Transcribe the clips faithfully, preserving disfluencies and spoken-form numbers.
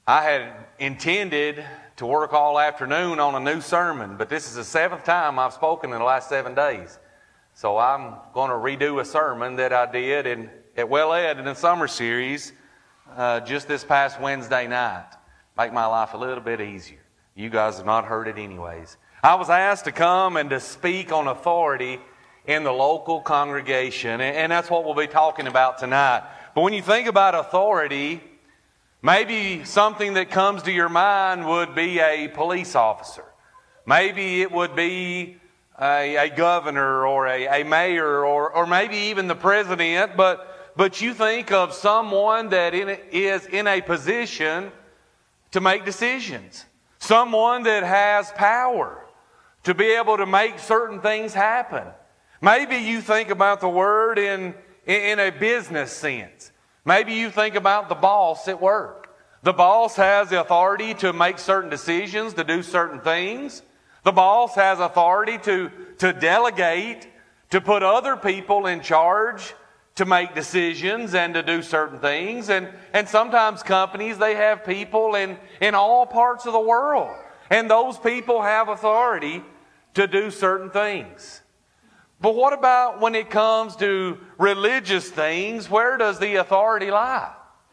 I had intended to work all afternoon on a new sermon, but this is the seventh time I've spoken in the last seven days. So I'm going to redo a sermon that I did in, at Well Ed in the summer series uh, just this past Wednesday night. Make my life a little bit easier. You guys have not heard it anyways. I was asked to come and to speak on authority in the local congregation, and that's what we'll be talking about tonight. But when you think about authority, maybe something that comes to your mind would be a police officer. Maybe it would be a, a governor or a, a mayor or, or maybe even the president. But, but you think of someone that in, is in a position to make decisions. Someone that has power to be able to make certain things happen. Maybe you think about the word in, in a business sense. Maybe you think about the boss at work. The boss has the authority to make certain decisions, to do certain things. The boss has authority to, to delegate, to put other people in charge to make decisions and to do certain things. And, and sometimes companies, they have people in, in all parts of the world. And those people have authority to do certain things. But what about when it comes to religious things? Where does the authority lie?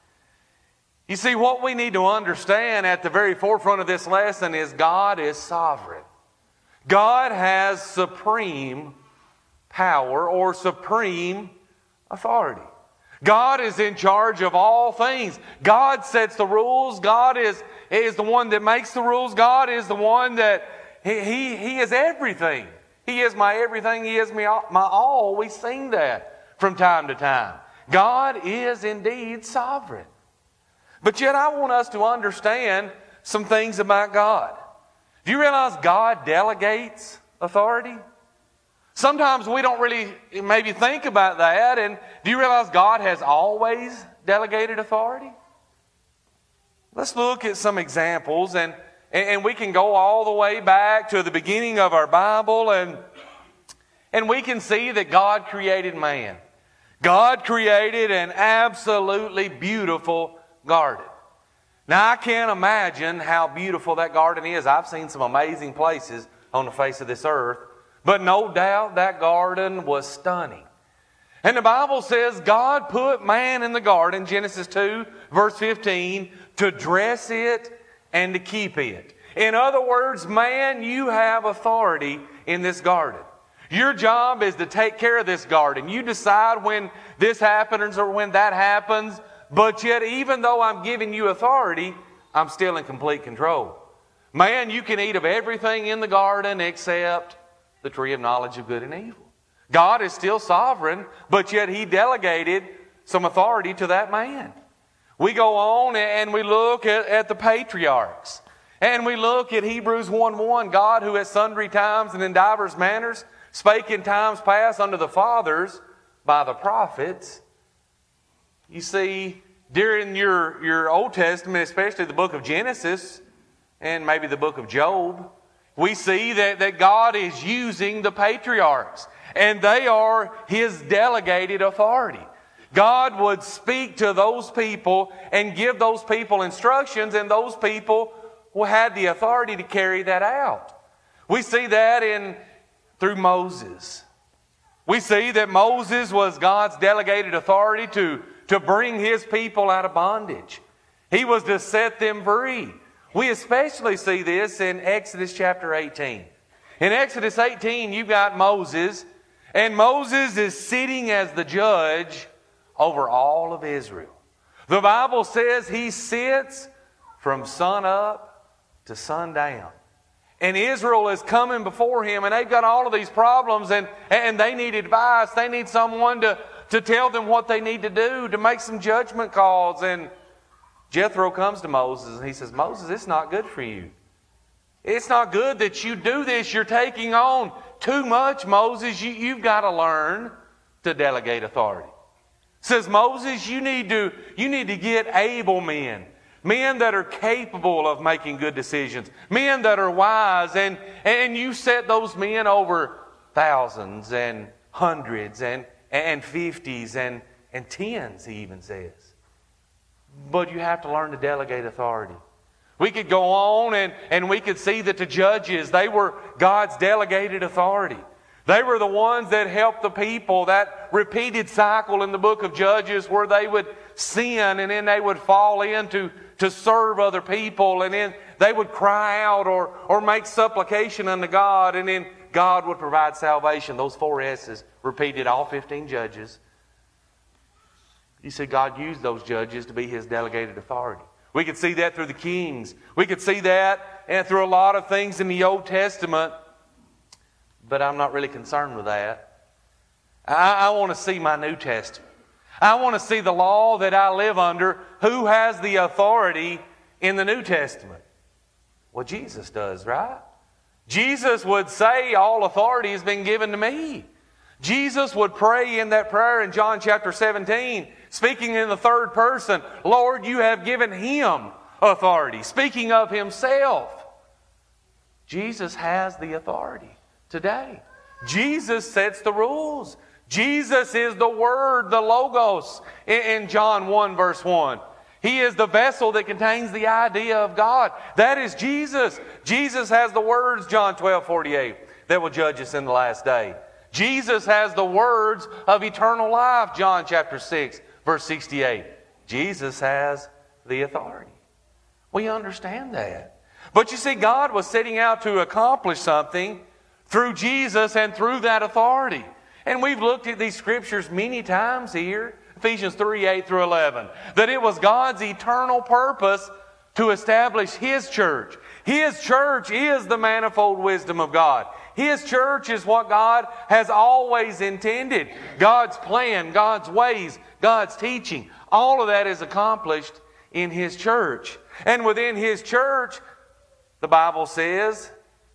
You see, what we need to understand at the very forefront of this lesson is God is sovereign. God has supreme power or supreme authority. God is in charge of all things. God sets the rules. God is, is the one that makes the rules. God is the one that, He, he, he is everything. He is my everything. He is my, my all. We sing that from time to time. God is indeed sovereign. But yet I want us to understand some things about God. Do you realize God delegates authority? Sometimes we don't really maybe think about that. And do you realize God has always delegated authority? Let's look at some examples, and, and we can go all the way back to the beginning of our Bible, and, and we can see that God created man. God created an absolutely beautiful garden. Now, I can't imagine how beautiful that garden is. I've seen some amazing places on the face of this earth, but no doubt that garden was stunning. And the Bible says God put man in the garden, Genesis two, verse fifteen, to dress it and to keep it. In other words, man, you have authority in this garden. Your job is to take care of this garden. You decide when this happens or when that happens. But yet, even though I'm giving you authority, I'm still in complete control. Man, you can eat of everything in the garden except the tree of knowledge of good and evil. God is still sovereign, but yet He delegated some authority to that man. We go on and we look at, at the patriarchs. And we look at Hebrews one one, God who at sundry times and in divers manners spake in times past unto the fathers by the prophets. You see, during your, your Old Testament, especially the book of Genesis and maybe the book of Job, we see that, that God is using the patriarchs, and they are His delegated authority. God would speak to those people and give those people instructions, and those people had the authority to carry that out. We see that in through Moses. We see that Moses was God's delegated authority to to bring His people out of bondage. He was to set them free. We especially see this in Exodus chapter eighteen. In Exodus eighteen, you've got Moses, and Moses is sitting as the judge over all of Israel. The Bible says he sits from sun up to sundown. And Israel is coming before him, and they've got all of these problems, and, and they need advice. They need someone to to tell them what they need to do, to make some judgment calls. And Jethro comes to Moses and he says, Moses, it's not good for you. It's not good that you do this. You're taking on too much, Moses. You, you've got to learn to delegate authority. Says, Moses, you need to, you need to get able men. Men that are capable of making good decisions. Men that are wise. And, and you set those men over thousands and hundreds and and fifties and, and tens, he even says. but you have to learn to delegate authority. We could go on and, and we could see that the judges, they were God's delegated authority. They were the ones that helped the people. That repeated cycle in the book of Judges where they would sin and then they would fall into to serve other people, and then they would cry out or, or make supplication unto God, and then God would provide salvation. Those four S's repeated all fifteen judges. You see, God used those judges to be His delegated authority. We could see that through the kings. We could see that and through a lot of things in the Old Testament, but I'm not really concerned with that. I, I want to see my New Testament. I want to see the law that I live under. Who has the authority in the New Testament? Well, Jesus does, right? Jesus would say, all authority has been given to me. Jesus would pray in that prayer in John chapter seventeen, speaking in the third person, Lord, you have given Him authority. Speaking of Himself. Jesus has the authority today. Jesus sets the rules. Jesus is the Word, the Logos, in John one verse one. He is the vessel that contains the idea of God. That is Jesus. Jesus has the words, John twelve forty-eight, that will judge us in the last day. Jesus has the words of eternal life, John chapter six, verse sixty-eight. Jesus has the authority. We understand that. But you see, God was setting out to accomplish something through Jesus and through that authority. And we've looked at these scriptures many times here, Ephesians three, eight through eleven, that it was God's eternal purpose to establish His church. His church is the manifold wisdom of God. His church is what God has always intended. God's plan, God's ways, God's teaching. All of that is accomplished in His church. And within His church, the Bible says,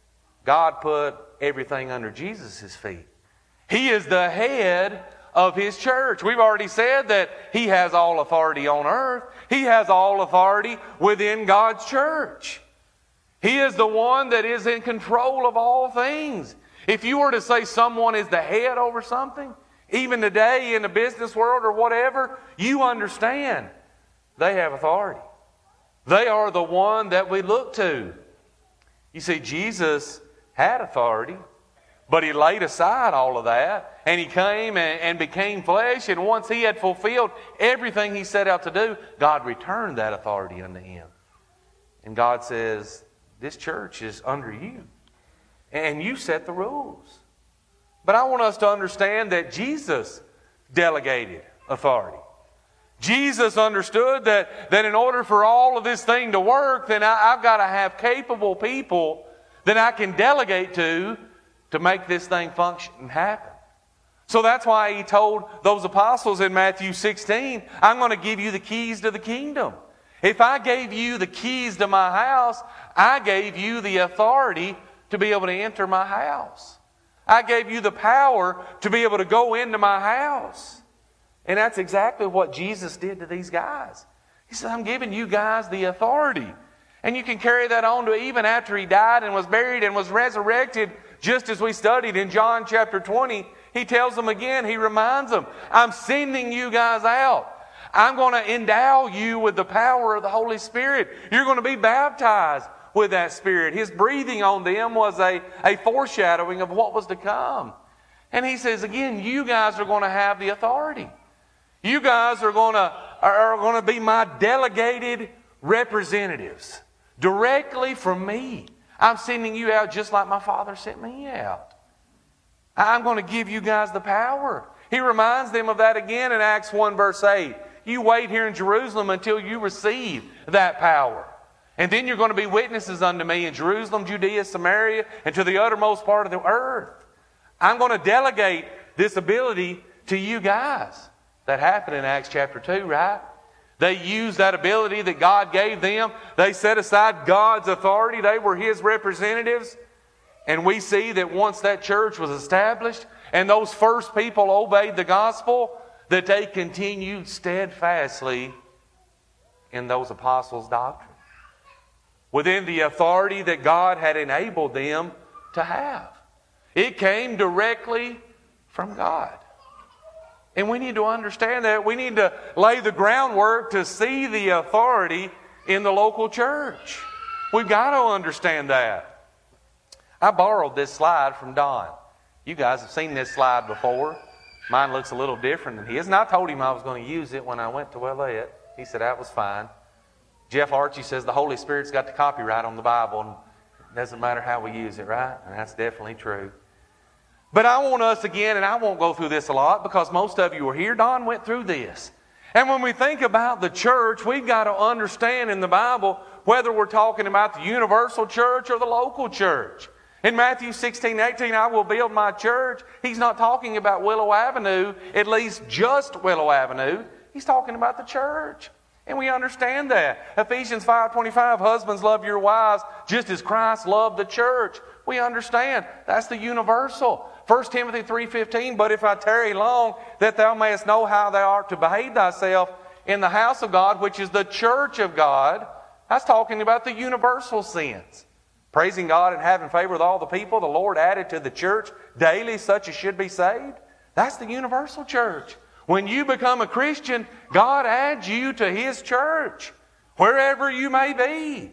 God put everything under Jesus' feet. He is the head of His church. We've already said that He has all authority on earth. He has all authority within God's church. He is the one that is in control of all things. If you were to say someone is the head over something, even today in the business world or whatever, you understand they have authority. They are the one that we look to. You see, Jesus had authority, but He laid aside all of that, and He came and, and became flesh, and once He had fulfilled everything He set out to do, God returned that authority unto Him. And God says, this church is under you, and you set the rules. But I want us to understand that Jesus delegated authority. Jesus understood that, that in order for all of this thing to work, then I, I've got to have capable people that I can delegate to to make this thing function and happen. So that's why He told those apostles in Matthew sixteen, I'm going to give you the keys to the kingdom. If I gave you the keys to my house, I gave you the authority to be able to enter my house. I gave you the power to be able to go into my house. And that's exactly what Jesus did to these guys. He said, I'm giving you guys the authority. And you can carry that on to even after He died and was buried and was resurrected, just as we studied in John chapter twenty. He tells them again, He reminds them, I'm sending you guys out. I'm going to endow you with the power of the Holy Spirit. You're going to be baptized with that Spirit. His breathing on them was a, a foreshadowing of what was to come. And He says, again, you guys are going to have the authority. You guys are going to, are going to be my delegated representatives directly from me. I'm sending you out just like my Father sent me out. I'm going to give you guys the power. He reminds them of that again in Acts one verse eight. You wait here in Jerusalem until you receive that power. And then you're going to be witnesses unto me in Jerusalem, Judea, Samaria, and to the uttermost part of the earth. I'm going to delegate this ability to you guys. That happened in Acts chapter two, right? They used that ability that God gave them. They set aside God's authority. They were His representatives. And we see that once that church was established and those first people obeyed the gospel, that they continued steadfastly in those apostles' doctrine, within the authority that God had enabled them to have. It came directly from God. And we need to understand that. We need to lay the groundwork to see the authority in the local church. We've got to understand that. I borrowed this slide from Don. You guys have seen this slide before. Mine looks a little different than his. And I told him I was going to use it when I went to Willette. He said that was fine. Jeff Archie says the Holy Spirit's got the copyright on the Bible, and it doesn't matter how we use it, right? And that's definitely true. But I want us again, and I won't go through this a lot because most of you were here. Don went through this. And when we think about the church, we've got to understand in the Bible whether we're talking about the universal church or the local church. In Matthew sixteen, eighteen, I will build my church. He's not talking about Willow Avenue, at least just Willow Avenue. He's talking about the church. And we understand that. Ephesians five twenty-five, husbands, love your wives just as Christ loved the church. We understand. That's the universal. First Timothy three fifteen, but if I tarry long, that thou mayest know how thou art to behave thyself in the house of God, which is the church of God. That's talking about the universal sense. Praising God and having favor with all the people, the Lord added to the church daily such as should be saved. That's the universal church. When you become a Christian, God adds you to His church, wherever you may be.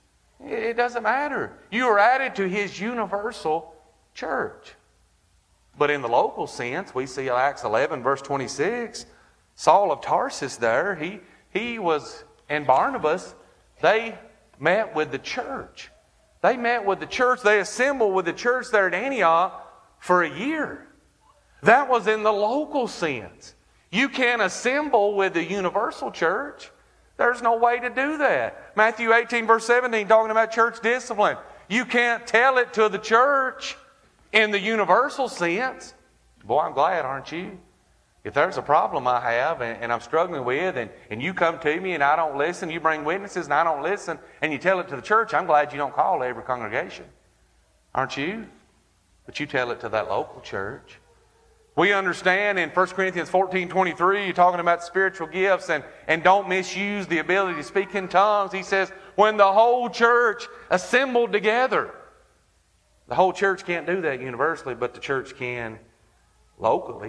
It doesn't matter. You are added to His universal church. But in the local sense, we see Acts eleven, verse twenty-six, Saul of Tarsus there, he, he was, and Barnabas, they met with the church. They met with the church. They assembled with the church there at Antioch for a year. That was in the local sense. You can't assemble with the universal church. There's no way to do that. Matthew eighteen, verse seventeen, talking about church discipline. You can't tell it to the church in the universal sense. Boy, I'm glad, aren't you? If there's a problem I have and, and I'm struggling with, and, and you come to me and I don't listen, you bring witnesses and I don't listen, and you tell it to the church, I'm glad you don't call every congregation. Aren't you? But you tell it to that local church. We understand in First Corinthians fourteen twenty-three, you're talking about spiritual gifts and, and don't misuse the ability to speak in tongues. He says, when the whole church assembled together. The whole church can't do that universally, but the church can locally.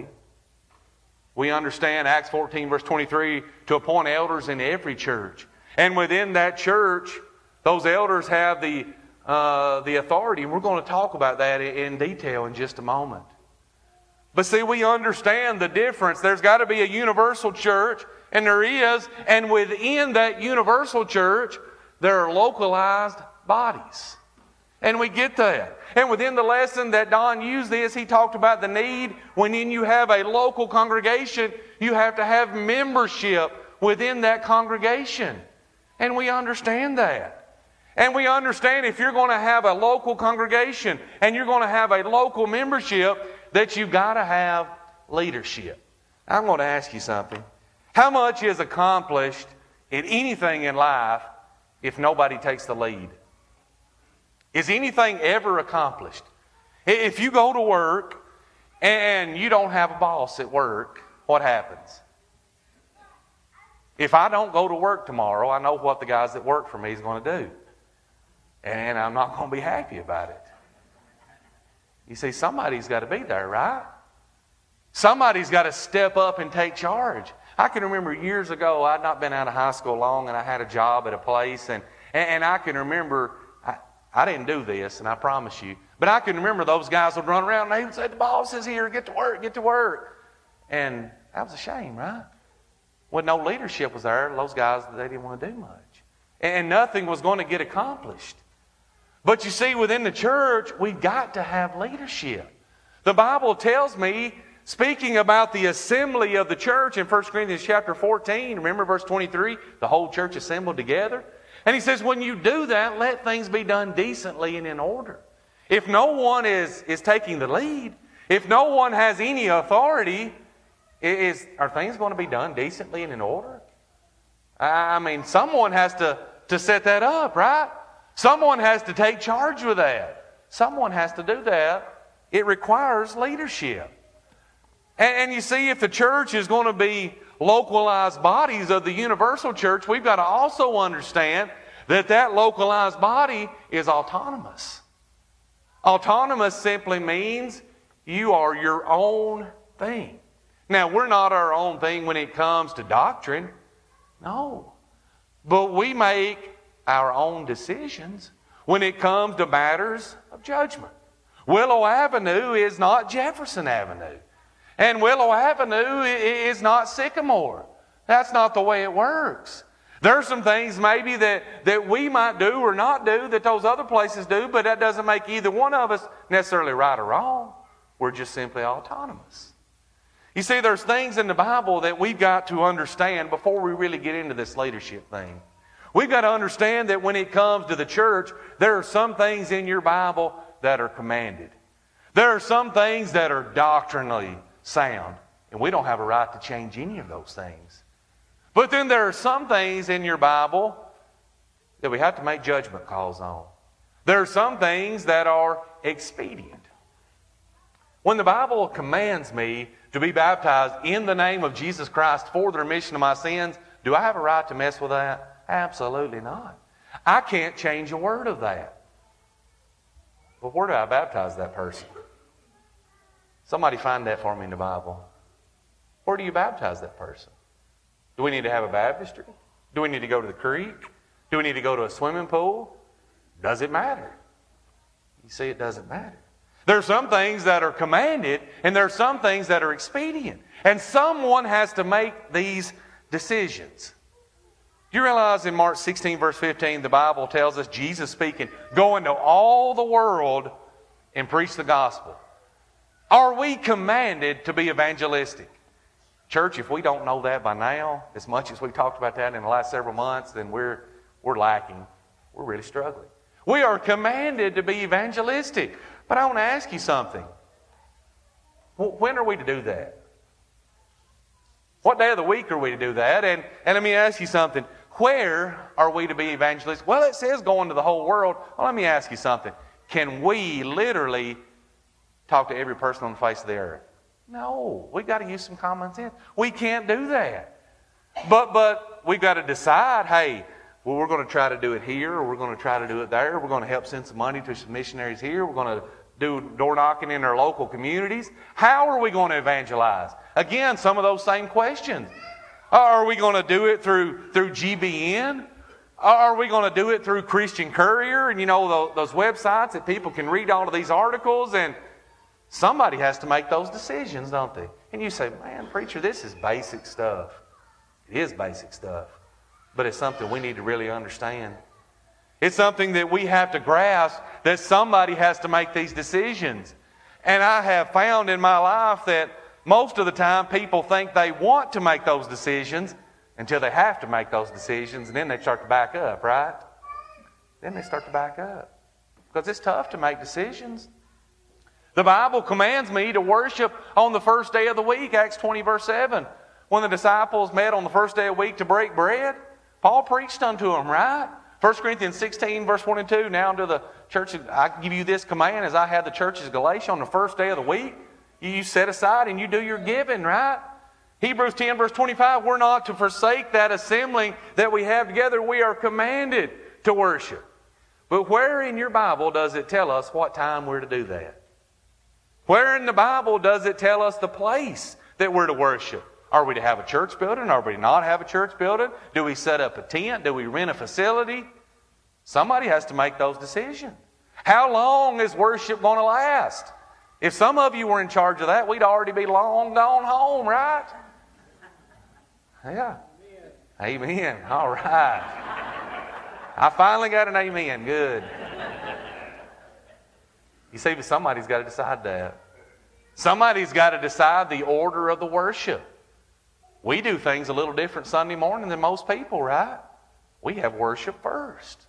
We understand Acts fourteen, verse twenty-three, to appoint elders in every church. And within that church, those elders have the, uh, the authority. And we're going to talk about that in detail in just a moment. But see, we understand the difference. There's got to be a universal church, and there is. And within that universal church, there are localized bodies. And we get that. And within the lesson that Don used this, he talked about the need when you have a local congregation, you have to have membership within that congregation. And we understand that. And we understand if you're going to have a local congregation and you're going to have a local membership, that you've got to have leadership. I'm going to ask you something. How much is accomplished in anything in life if nobody takes the lead? Is anything ever accomplished? If you go to work and you don't have a boss at work, what happens? If I don't go to work tomorrow, I know what the guys that work for me is going to do. And I'm not going to be happy about it. You see, somebody's got to be there, right? Somebody's got to step up and take charge. I can remember years ago, I'd not been out of high school long, and I had a job at a place, and, and I can remember, I, I didn't do this, and I promise you, but I can remember those guys would run around, and they would say, the boss is here, get to work, get to work. And that was a shame, right? When no leadership was there, those guys, they didn't want to do much. And nothing was going to get accomplished. But you see, within the church, we've got to have leadership. The Bible tells me, speaking about the assembly of the church in First Corinthians chapter fourteen, remember verse twenty-three, the whole church assembled together. And he says, when you do that, let things be done decently and in order. If no one is, is taking the lead, if no one has any authority, is, are things going to be done decently and in order? I mean, someone has to, to set that up, right? Someone has to take charge with that. Someone has to do that. It requires leadership. And, and you see, if the church is going to be localized bodies of the universal church, we've got to also understand that that localized body is autonomous. Autonomous simply means you are your own thing. Now, we're not our own thing when it comes to doctrine. No. But we make our own decisions when it comes to matters of judgment. Willow Avenue is not Jefferson Avenue. And Willow Avenue is not Sycamore. That's not the way it works. There are some things maybe that, that we might do or not do that those other places do, but that doesn't make either one of us necessarily right or wrong. We're just simply autonomous. You see, there's things in the Bible that we've got to understand before we really get into this leadership thing. We've got to understand that when it comes to the church, there are some things in your Bible that are commanded. There are some things that are doctrinally sound, and we don't have a right to change any of those things. But then there are some things in your Bible that we have to make judgment calls on. There are some things that are expedient. When the Bible commands me to be baptized in the name of Jesus Christ for the remission of my sins, do I have a right to mess with that? Absolutely not. I can't change a word of that. But where do I baptize that person? Somebody find that for me in the Bible. Where do you baptize that person? Do we need to have a baptistry? Do we need to go to the creek? Do we need to go to a swimming pool? Does it matter? You see, it doesn't matter. There are some things that are commanded, and there are some things that are expedient. And someone has to make these decisions. Do you realize in Mark sixteen, verse fifteen, the Bible tells us, Jesus speaking, go into all the world and preach the gospel. Are we commanded to be evangelistic? Church, if we don't know that by now, as much as we talked about that in the last several months, then we're, we're lacking. We're really struggling. We are commanded to be evangelistic. But I want to ask you something. When are we to do that? What day of the week are we to do that? And, and let me ask you something. Where are we to be evangelists? Well, it says go into the whole world. Well, let me ask you something. Can we literally talk to every person on the face of the earth? No. We've got to use some common sense. We can't do that. But, but we've got to decide, hey, well, we're going to try to do it here, or we're going to try to do it there. We're going to help send some money to some missionaries here. We're going to do door knocking in our local communities. How are we going to evangelize? Again, some of those same questions. Are we going to do it through, through G B N? Are we going to do it through Christian Courier and, you know, those websites that people can read all of these articles? And somebody has to make those decisions, don't they? And you say, man, preacher, this is basic stuff. It is basic stuff. But it's something we need to really understand. It's something that we have to grasp, that somebody has to make these decisions. And I have found in my life that most of the time people think they want to make those decisions until they have to make those decisions, and then they start to back up, right? Then they start to back up. Because it's tough to make decisions. The Bible commands me to worship on the first day of the week, Acts twenty, verse seven. When the disciples met on the first day of the week to break bread, Paul preached unto them, right? First Corinthians sixteen, verse one and two, now unto the church, I give you this command as I had the churches of Galatia on the first day of the week. You set aside and you do your giving, right? Hebrews ten, verse twenty-five, we're not to forsake that assembling that we have together. We are commanded to worship. But where in your Bible does it tell us what time we're to do that? Where in the Bible does it tell us the place that we're to worship? Are we to have a church building? Are we to not have a church building? Do we set up a tent? Do we rent a facility? Somebody has to make those decisions. How long is worship going to last? If some of you were in charge of that, we'd already be long gone home, right? Yeah. Amen. Amen. All right. I finally got an amen. Good. You see, but somebody's got to decide that. Somebody's got to decide the order of the worship. We do things a little different Sunday morning than most people, right? We have worship first.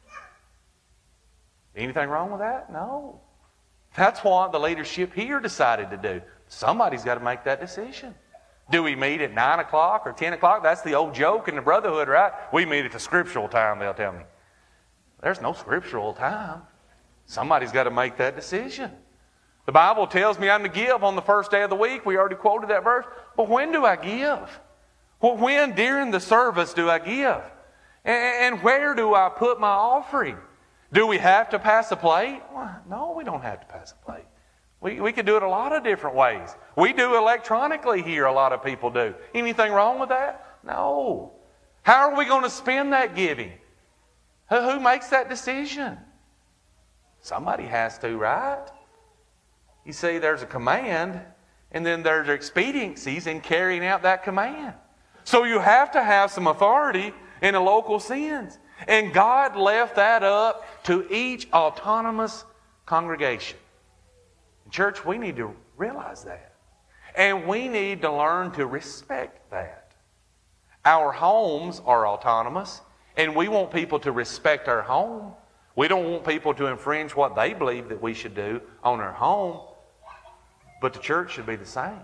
Anything wrong with that? No. That's what the leadership here decided to do. Somebody's got to make that decision. Do we meet at nine o'clock or ten o'clock? That's the old joke in the brotherhood, right? We meet at the scriptural time, they'll tell me. There's no scriptural time. Somebody's got to make that decision. The Bible tells me I'm to give on the first day of the week. We already quoted that verse. But when do I give? Well, when during the service do I give? And where do I put my offering? Do we have to pass a plate? Well, no, we don't have to pass a plate. We, we could do it a lot of different ways. We do electronically here, a lot of people do. Anything wrong with that? No. How are we going to spend that giving? Who, who makes that decision? Somebody has to, right? You see, there's a command, and then there's expediencies in carrying out that command. So you have to have some authority in a local sense. And God left that up to each autonomous congregation. Church, we need to realize that. And we need to learn to respect that. Our homes are autonomous, and we want people to respect our home. We don't want people to infringe what they believe that we should do on our home. But the church should be the same.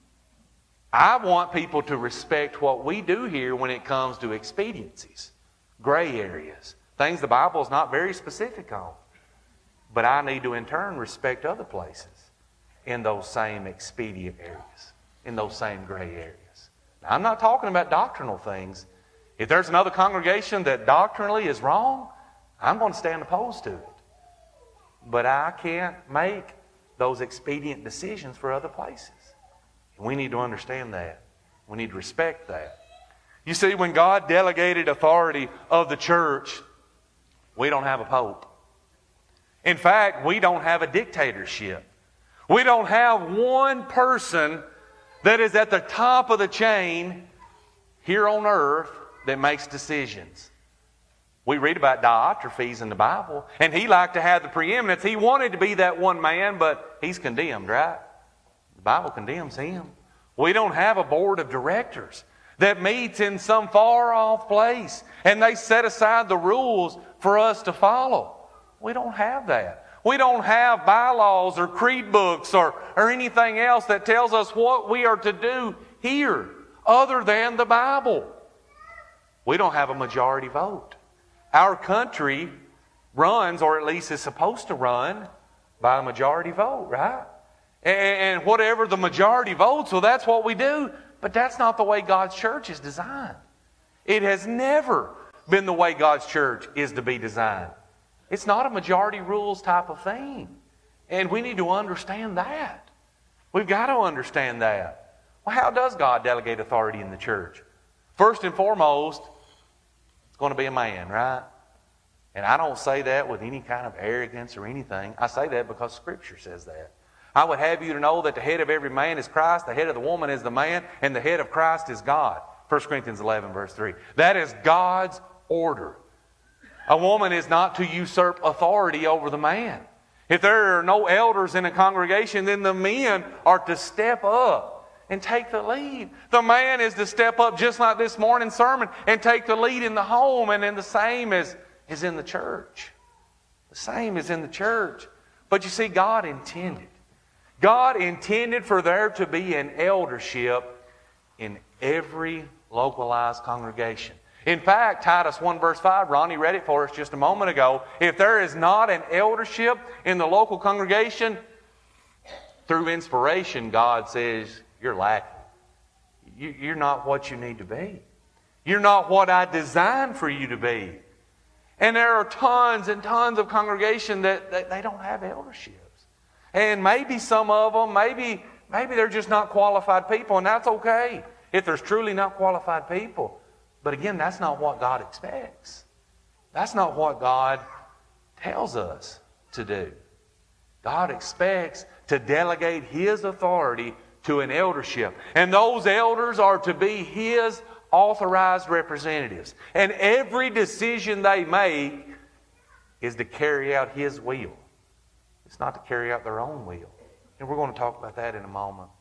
I want people to respect what we do here when it comes to expediencies, gray areas, things the Bible is not very specific on. But I need to in turn respect other places in those same expedient areas, in those same gray areas. Now, I'm not talking about doctrinal things. If there's another congregation that doctrinally is wrong, I'm going to stand opposed to it. But I can't make those expedient decisions for other places. And we need to understand that. We need to respect that. You see, when God delegated authority of the church, we don't have a pope. In fact, we don't have a dictatorship. We don't have one person that is at the top of the chain here on earth that makes decisions. We read about Diotrephes in the Bible, and he liked to have the preeminence. He wanted to be that one man, but he's condemned, right? The Bible condemns him. We don't have a board of directors that meets in some far-off place, and they set aside the rules for us to follow. We don't have that. We don't have bylaws or creed books or, or anything else that tells us what we are to do here other than the Bible. We don't have a majority vote. Our country runs, or at least is supposed to run, by a majority vote, right? And, and whatever the majority votes, well, that's what we do. But that's not the way God's church is designed. It has never been the way God's church is to be designed. It's not a majority rules type of thing. And we need to understand that. We've got to understand that. Well, how does God delegate authority in the church? First and foremost, it's going to be a man, right? And I don't say that with any kind of arrogance or anything. I say that because Scripture says that. I would have you to know that the head of every man is Christ, the head of the woman is the man, and the head of Christ is God. First Corinthians eleven, verse three. That is God's order. A woman is not to usurp authority over the man. If there are no elders in a congregation, then the men are to step up and take the lead. The man is to step up just like this morning's sermon and take the lead in the home, and then the same is, is in the church. The same is in the church. But you see, God intended. God intended for there to be an eldership in every localized congregation. In fact, Titus one verse five, Ronnie read it for us just a moment ago. If there is not an eldership in the local congregation, through inspiration, God says, you're lacking. You're not what you need to be. You're not what I designed for you to be. And there are tons and tons of congregation that, that they don't have elderships. And maybe some of them, maybe, maybe they're just not qualified people, and that's okay if there's truly not qualified people. But again, that's not what God expects. That's not what God tells us to do. God expects to delegate His authority to an eldership. And those elders are to be His authorized representatives. And every decision they make is to carry out His will. It's not to carry out their own will. And we're going to talk about that in a moment.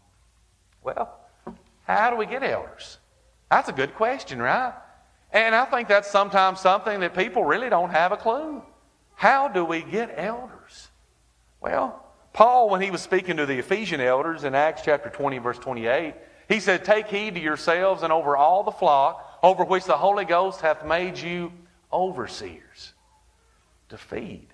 Well, how do we get elders? That's a good question, right? And I think that's sometimes something that people really don't have a clue. How do we get elders? Well, Paul, when he was speaking to the Ephesian elders in Acts chapter twenty, verse twenty-eight, he said, take heed to yourselves and over all the flock, over which the Holy Ghost hath made you overseers to feed.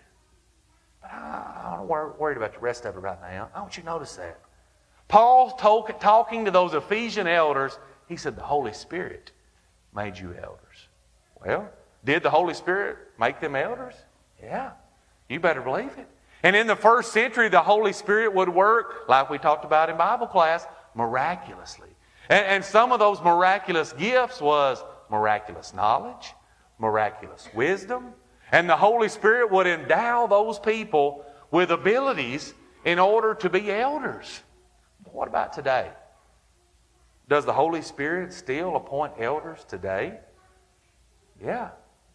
But I, I'm not worried about the rest of it right now. I want you to notice that. Paul talk, talking to those Ephesian elders, he said, the Holy Spirit made you elders. Well, did the Holy Spirit make them elders? Yeah, you better believe it. And in the first century, the Holy Spirit would work, like we talked about in Bible class, miraculously. And, and some of those miraculous gifts was miraculous knowledge, miraculous wisdom. And the Holy Spirit would endow those people with abilities in order to be elders. What about today? Does the Holy Spirit still appoint elders today? Yeah.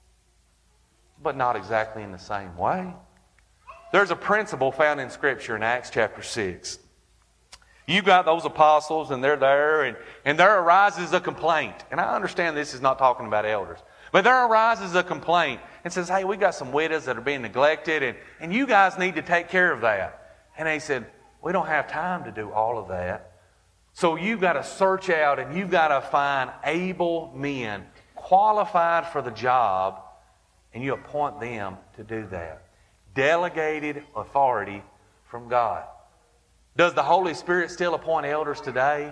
But not exactly in the same way. There's a principle found in Scripture in Acts chapter six. You've got those apostles and they're there, and, and there arises a complaint. And I understand this is not talking about elders. But there arises a complaint and says, hey, we got some widows that are being neglected, and, and you guys need to take care of that. And they said, we don't have time to do all of that. So you've got to search out and you've got to find able men qualified for the job, and you appoint them to do that. Delegated authority from God. Does the Holy Spirit still appoint elders today?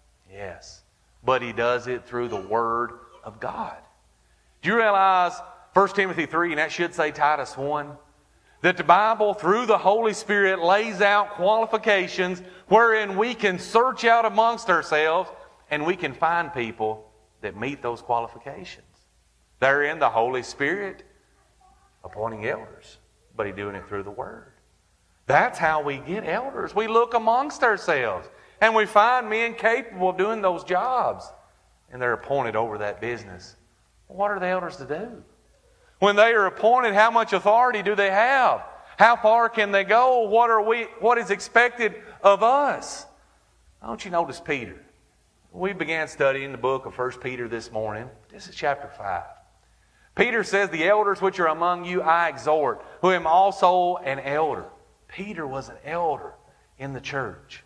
Yes. But He does it through the Word of God. Do you realize First Timothy three, and that should say Titus one, that the Bible, through the Holy Spirit, lays out qualifications wherein we can search out amongst ourselves and we can find people that meet those qualifications. Therein, the Holy Spirit appointing elders, but He's doing it through the Word. That's how we get elders. We look amongst ourselves and we find men capable of doing those jobs, and they're appointed over that business. What are the elders to do? When they are appointed, how much authority do they have? How far can they go? What are we? What is expected of us? Don't you notice Peter? We began studying the book of First Peter this morning. This is chapter five. Peter says, the elders which are among you I exhort, who am also an elder. Peter was an elder in the church.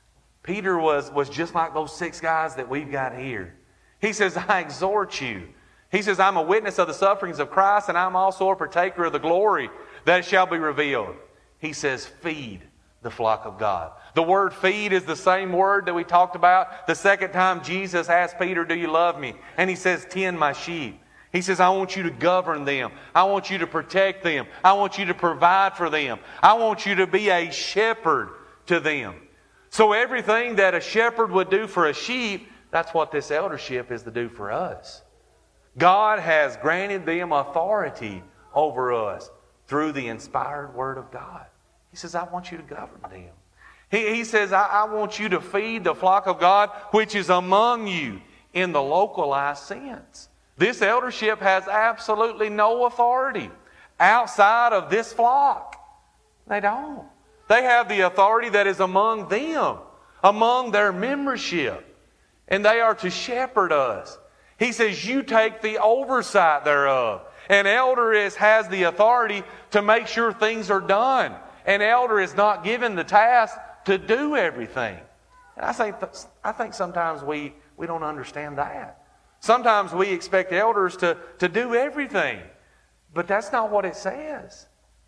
Peter was, was just like those six guys that we've got here. He says, I exhort you. He says, I'm a witness of the sufferings of Christ, and I'm also a partaker of the glory that shall be revealed. He says, feed the flock of God. The word feed is the same word that we talked about the second time Jesus asked Peter, do you love me? And he says, tend my sheep. He says, I want you to govern them. I want you to protect them. I want you to provide for them. I want you to be a shepherd to them. So everything that a shepherd would do for a sheep, that's what this eldership is to do for us. God has granted them authority over us through the inspired Word of God. He says, I want you to govern them. He, he says, I, I want you to feed the flock of God which is among you in the localized sense. This eldership has absolutely no authority outside of this flock. They don't. They have the authority that is among them, among their membership. And they are to shepherd us. He says, you take the oversight thereof. An elder is, has the authority to make sure things are done. An elder is not given the task to do everything. And I think, I think sometimes we, we don't understand that. Sometimes we expect elders to, to do everything. But that's not what it says.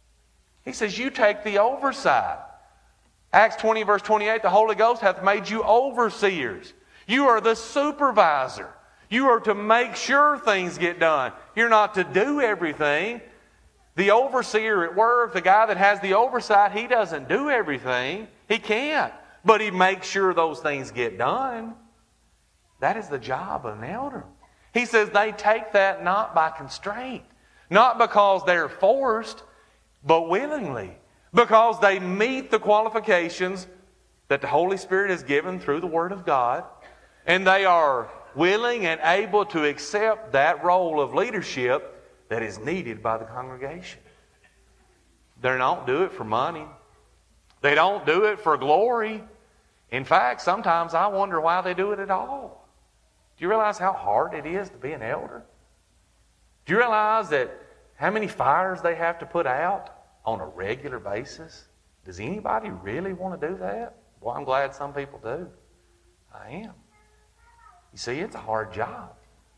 He says, you take the oversight. Acts twenty verse twenty-eight, the Holy Ghost hath made you overseers. You are the supervisor. You are to make sure things get done. You're not to do everything. The overseer at work, the guy that has the oversight, he doesn't do everything. He can't. But he makes sure those things get done. That is the job of an elder. He says they take that not by constraint, not because they're forced, but willingly, because they meet the qualifications that the Holy Spirit has given through the Word of God, and they are willing and able to accept that role of leadership that is needed by the congregation. They don't do it for money. They don't do it for glory. In fact, sometimes I wonder why they do it at all. Do you realize how hard it is to be an elder? Do you realize that how many fires they have to put out on a regular basis? Does anybody really want to do that? Well, I'm glad some people do. I am. You see, it's a hard job.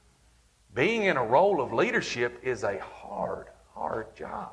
Being in a role of leadership is a hard, hard job.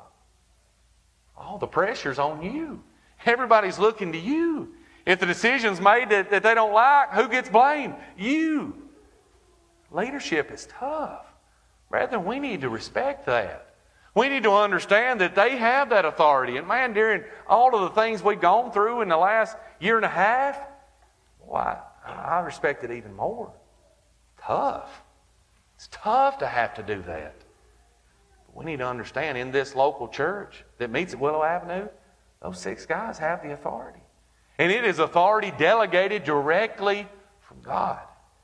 All the pressure's on you. Everybody's looking to you. If the decision's made that, that they don't like, who gets blamed? You. Leadership is tough. Brethren, we need to respect that. We need to understand that they have that authority. And man, during all of the things we've gone through in the last year and a half, well, I, I respect it even more. Tough. It's tough to have to do that. But we need to understand in this local church that meets at Willow Avenue, those six guys have the authority. And it is authority delegated directly from God.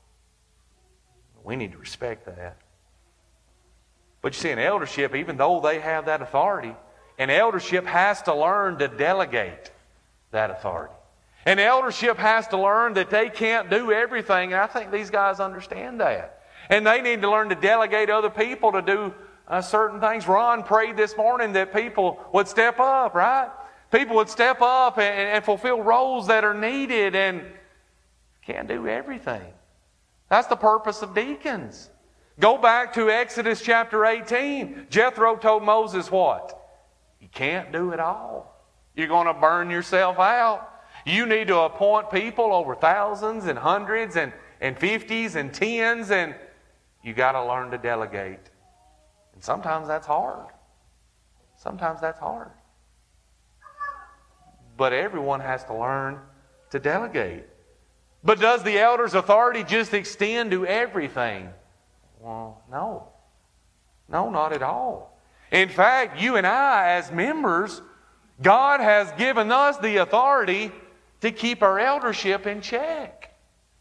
We need to respect that. But you see, in eldership, even though they have that authority, an eldership has to learn to delegate that authority. An eldership has to learn that they can't do everything, and I think these guys understand that. And they need to learn to delegate other people to do uh, certain things. Ron prayed this morning that people would step up, right? People would step up and, and fulfill roles that are needed, and can't do everything. That's the purpose of deacons. Go back to Exodus chapter eighteen. Jethro told Moses what? You can't do it all. You're going to burn yourself out. You need to appoint people over thousands and hundreds and, and fifties and tens, and you got to learn to delegate. And sometimes that's hard. Sometimes that's hard. But everyone has to learn to delegate. But does the elder's authority just extend to everything? Well, no. No, not at all. In fact, you and I as members, God has given us the authority to keep our eldership in check.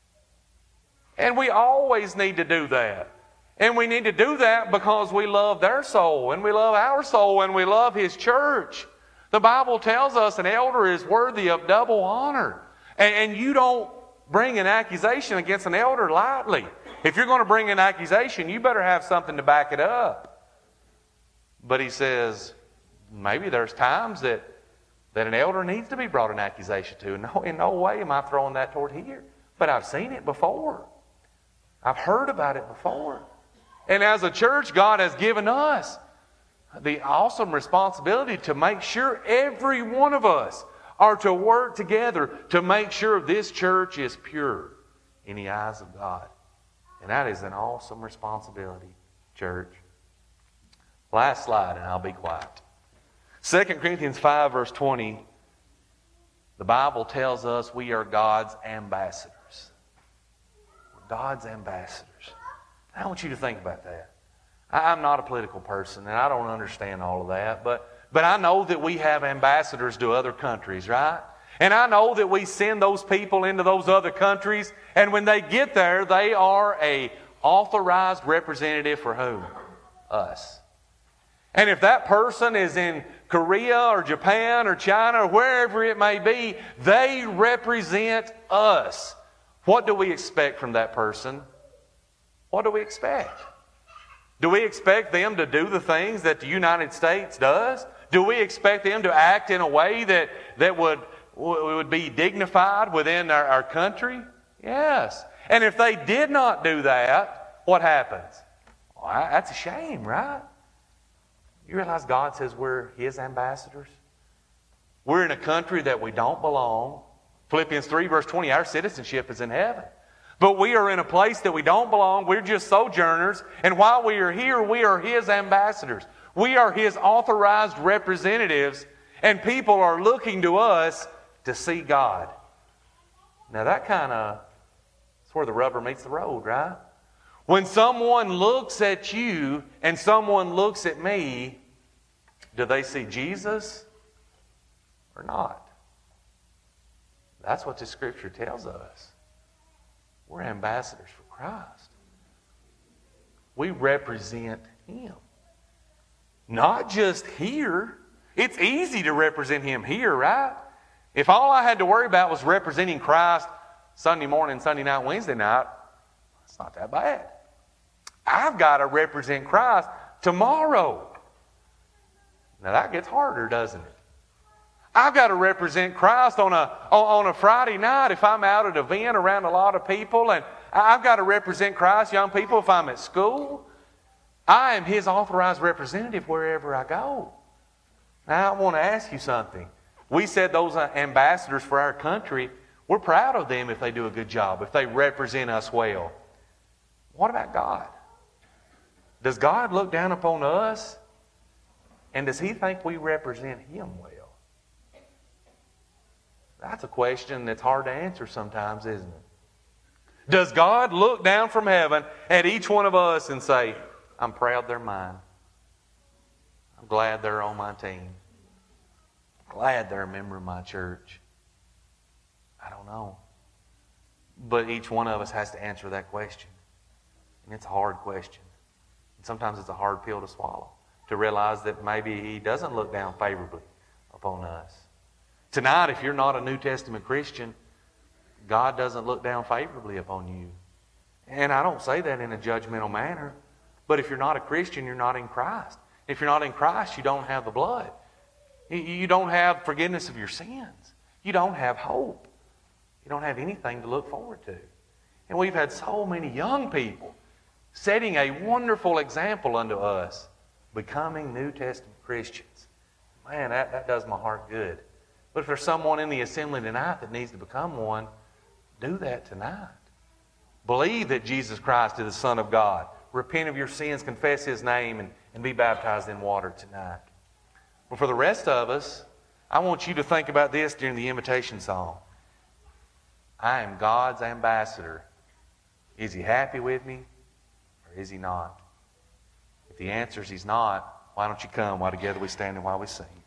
And we always need to do that. And we need to do that because we love their soul, and we love our soul, and we love His church. The Bible tells us an elder is worthy of double honor. And, and you don't bring an accusation against an elder lightly. If you're going to bring an accusation, you better have something to back it up. But he says, maybe there's times that, that an elder needs to be brought an accusation to. No, in no way am I throwing that toward here. But I've seen it before. I've heard about it before. And as a church, God has given us the awesome responsibility to make sure every one of us are to work together to make sure this church is pure in the eyes of God. And that is an awesome responsibility, church. Last slide, and I'll be quiet. Second Corinthians five, verse twenty, the Bible tells us we are God's ambassadors. We're God's ambassadors. I want you to think about that. I'm not a political person, and I don't understand all of that, but, but I know that we have ambassadors to other countries, right? And I know that we send those people into those other countries, and when they get there, they are a authorized representative for whom? Us. And if that person is in Korea or Japan or China or wherever it may be, they represent us. What do we expect from that person? What do we expect? Do we expect them to do the things that the United States does? Do we expect them to act in a way that, that would, would be dignified within our, our country? Yes. And if they did not do that, what happens? Well, that's a shame, right? You realize God says we're His ambassadors? We're in a country that we don't belong. Philippians three, verse twenty, our citizenship is in heaven. But we are in a place that we don't belong. We're just sojourners. And while we are here, we are His ambassadors. We are His authorized representatives. And people are looking to us to see God. Now that kind of, that's where the rubber meets the road, right? When someone looks at you and someone looks at me, do they see Jesus or not? That's what the Scripture tells us. We're ambassadors for Christ. We represent Him. Not just here. It's easy to represent Him here, right? If all I had to worry about was representing Christ Sunday morning, Sunday night, Wednesday night, it's not that bad. I've got to represent Christ tomorrow. Now that gets harder, doesn't it? I've got to represent Christ on a, on a Friday night if I'm out at an event around a lot of people. And I've got to represent Christ, young people, if I'm at school. I am His authorized representative wherever I go. Now I want to ask you something. We said those ambassadors for our country, we're proud of them if they do a good job, if they represent us well. What about God? Does God look down upon us And does He think we represent Him well? That's a question that's hard to answer sometimes, isn't it? Does God look down from heaven at each one of us and say, I'm proud they're mine. I'm glad they're on my team. I'm glad they're a member of my church. I don't know. But each one of us has to answer that question. And it's a hard question. And sometimes it's a hard pill to swallow, to realize that maybe He doesn't look down favorably upon us. Tonight, if you're not a New Testament Christian, God doesn't look down favorably upon you. And I don't say that in a judgmental manner, but if you're not a Christian, you're not in Christ. If you're not in Christ, you don't have the blood. You don't have forgiveness of your sins. You don't have hope. You don't have anything to look forward to. And we've had so many young people setting a wonderful example unto us, becoming New Testament Christians. Man, that, that does my heart good. But if there's someone in the assembly tonight that needs to become one, do that tonight. Believe that Jesus Christ is the Son of God. Repent of your sins, confess His name, and, and be baptized in water tonight. Well, for the rest of us, I want you to think about this during the invitation song. I am God's ambassador. Is He happy with me, or is He not? If the answer is He's not, why don't you come while together we stand and while we sing?